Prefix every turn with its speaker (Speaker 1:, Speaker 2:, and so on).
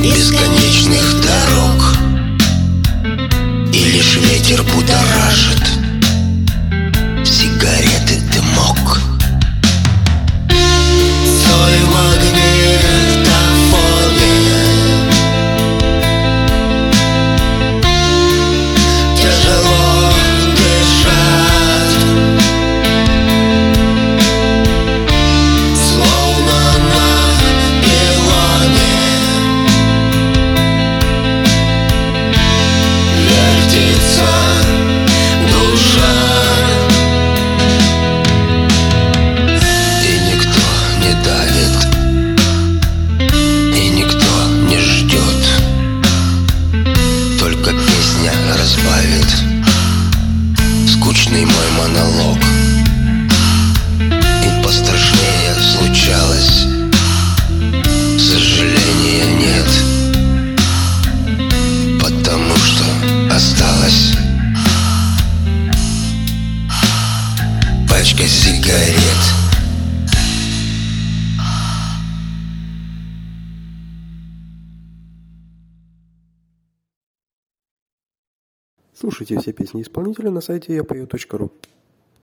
Speaker 1: бесконечных дорог, и лишь ветер будоражит сигареты дымок. Твой магнитофоне тяжело дышать, словно на пилоне вертится душа. И никто не давит, и никто не ждет, только песня разбавит скучный мой монолог. И пострашнее случалось, сожаления нет, потому что осталась пачка сигарет.
Speaker 2: Слушайте все песни исполнителя на сайте yapeo.ru.